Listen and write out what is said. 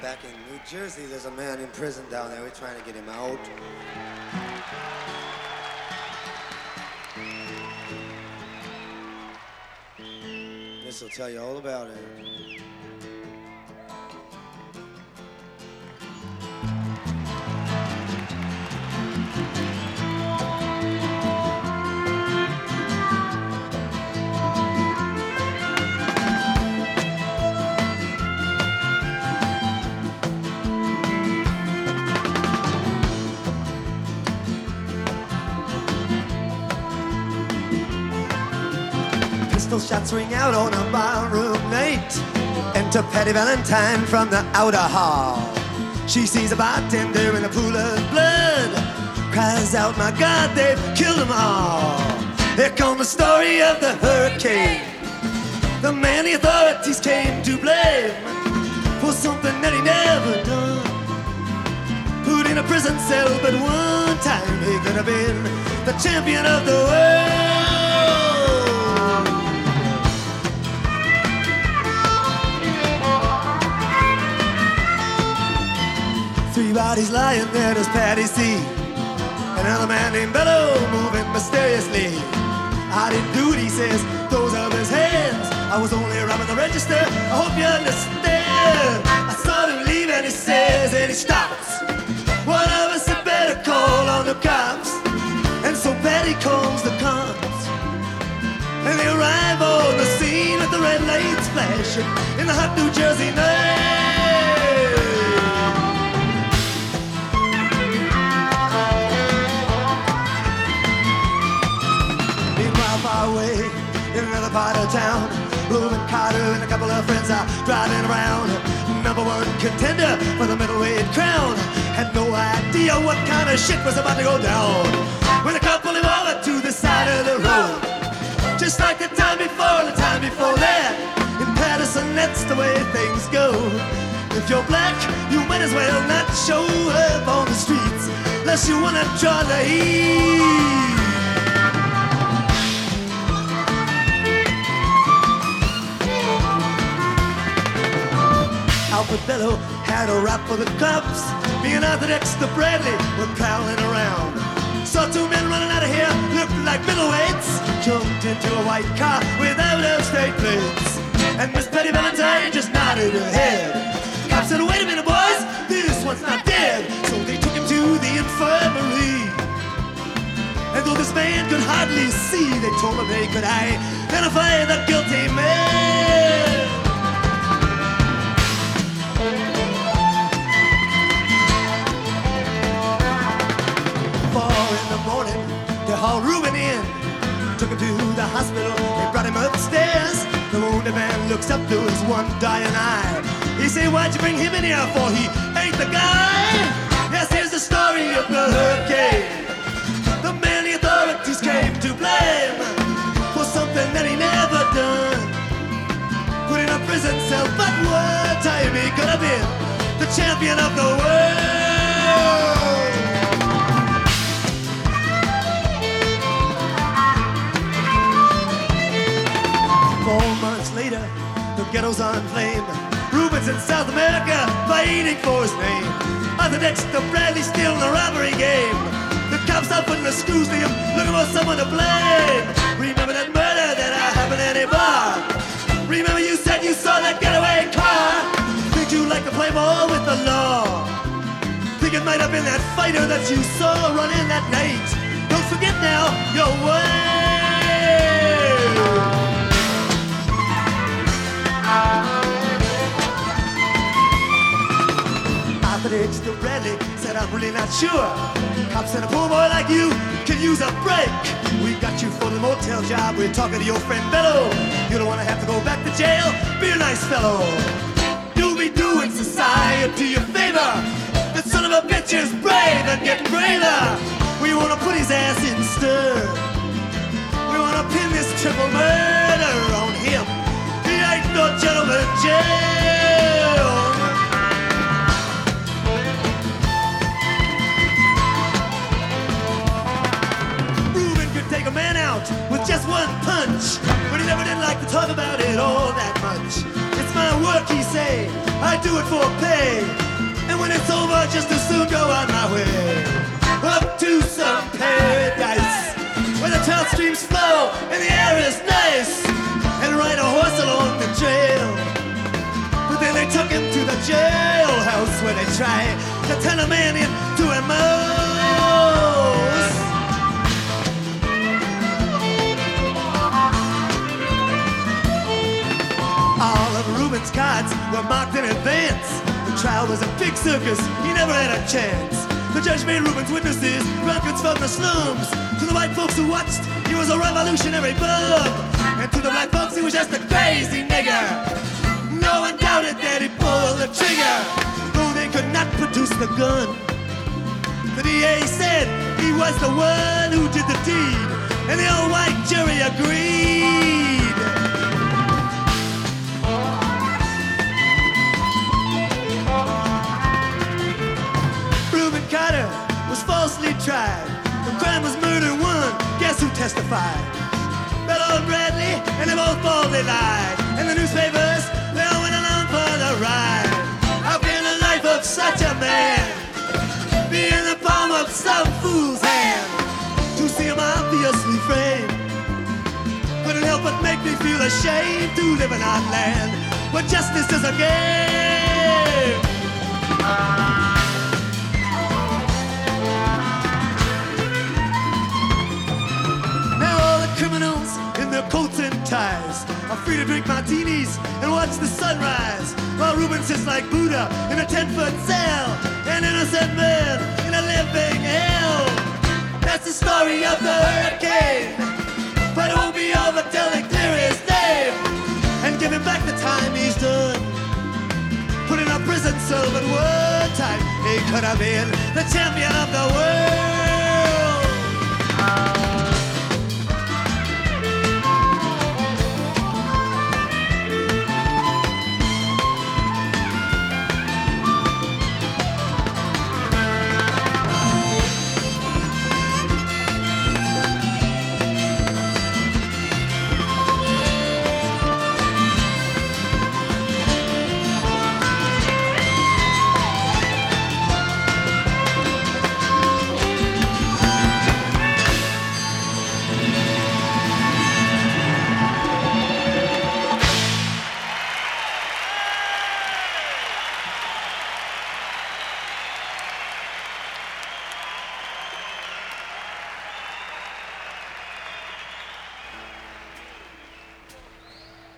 Back in New Jersey, there's a man in prison down there. We're trying to get him out. This will tell you all about it. Pistol shots ring out on a ballroom night. Enter Patty Valentine from the outer hall. She sees a bartender in a pool of blood, cries out, my God, they've killed them all. Here comes the story of the hurricane, the man the authorities came to blame for something that he never done. Put in a prison cell, but one time he could have been the champion of the world. Three bodies lying there, does Patty see? Another man named Bello moving mysteriously. I didn't do it, he says, those are his hands. I was only robbing the register, I hope you understand. I saw him leave and he says, and he stops. One of us had better call on the cops. And so Patty calls the cops. And they arrive on the scene with the red lights flashing in the hot New Jersey night. Far away in another part of town, Reuben Carter and a couple of friends are driving around. Number one contender for the middleweight crown had no idea what kind of shit was about to go down when the cop pulled him over to the side of the road. Just like the time before that. In Patterson, that's the way things go. If you're black, you might as well not show up on the streets unless you wanna draw the heat. Alfred Bello had a rap for the cops. Me and Arthur Dexter Bradley were prowling around. Saw two men running out of here, looked like middleweights. Jumped into a white car without state plates. And Miss Patty Valentine just nodded her head. Cops said, wait a minute, boys, this one's not dead. So they took him to the infirmary. And though this man could hardly see, they told him they could identify the guilty man. 4 in the morning, they hauled Reuben in, took him to the hospital, they brought him upstairs. The wounded man looks up to his one dying eye. He said, why'd you bring him in here for? He ain't the guy. Yes, here's the story of the hurricane, the man the authorities came to blame for something that he never done. Put in a prison cell, but one time he could have been the champion of the world. 4 months later, the ghetto's on flame. Reuben's in South America, fighting for his name. Arthur Dexter Bradley still in the robbery game. The cops are putting the screws to him, looking for someone to blame. Remember that murder that happened at a bar? Remember you said you saw that getaway car? Think you like to play ball with the law? Think it might have been that fighter that you saw running that night? Don't forget now your way. Arthur Dexter Bradley said, I'm really not sure. Cops said a poor boy like you can use a break. We got you for the motel job. We're talking to your friend Bello. You don't want to have to go back to jail. Be a nice fellow. You'll be doing society a favor. That son of a bitch is brave and getting braver. We want to put his ass in stir. We want to pin this triple murder on him. He ain't no gentleman jail. Reuben could take a man out with just one punch, but he never did like to talk about it all that much. It's my work, he say. I do it it for pay. And when it's over, just as soon go on my way. Up to some paradise where the trout streams flow and the air is nice, and ride a horse along the trail. But then they took him to the jailhouse where they tried to turn a man into a mouse. All of Reuben's cards were marked in advance. The trial was a big circus, he never had a chance. The judge made Reuben's witnesses drunkards from the slums. To the white folks who watched, he was a revolutionary bum. And to the black folks, he was just a crazy nigger. No one doubted that he pulled the trigger, though they could not produce the gun. The DA said he was the one who did the deed, and the old white jury agreed. Reuben Carter was falsely tried. The crime was murder one. Guess who testified? Bella and Bradley, and they both boldly lied. And the newspapers, they all went along for the ride. How can the life of such a man be in the palm of some fool's hand? To see him obviously framed couldn't help but make me feel ashamed to live in our land where justice is a game. Criminals in their coats and ties are free to drink martinis and watch the sunrise, while Reuben sits like Buddha in a 10-foot cell, an innocent man in a living hell. That's the story of the hurricane, but it won't be over till they clear his name and give him back the time he's done. Put in a prison cell, but one time he could have been the champion of the world.